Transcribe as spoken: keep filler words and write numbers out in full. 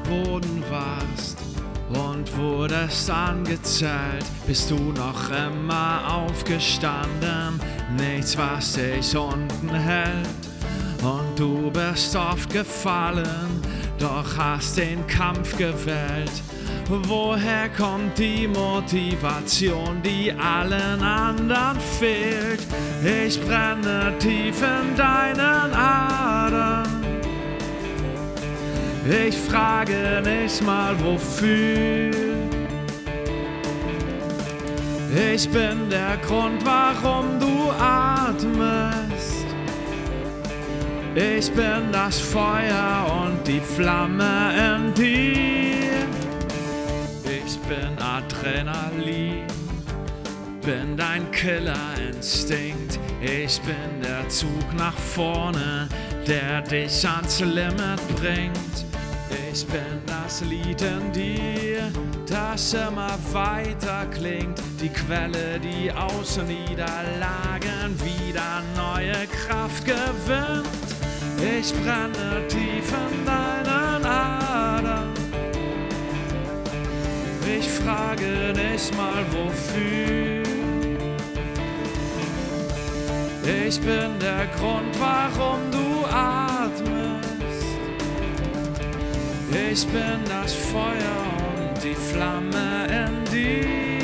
Boden warst und wurdest angezählt, bist du noch immer aufgestanden. Nichts, was dich unten hält. Und du bist oft gefallen, doch hast den Kampf gewählt. Woher kommt die Motivation, die allen anderen fehlt? Ich brenne tief in deinen Adern. Ich frage nicht mal wofür. Ich bin der Grund, warum du atmest. Ich bin das Feuer und die Flamme in dir. Ich bin Adrenalin, bin dein Killerinstinkt. Ich bin der Zug nach vorne, der dich ans Limit bringt. Ich bin das Lied in dir, das immer weiter klingt. Die Quelle, die aus Niederlagen wieder neue Kraft gewinnt. Ich brenne tief in deinen Adern. Ich frage nicht mal wofür. Ich bin der Grund, warum du atmest. Ich bin das Feuer und die Flamme in dir.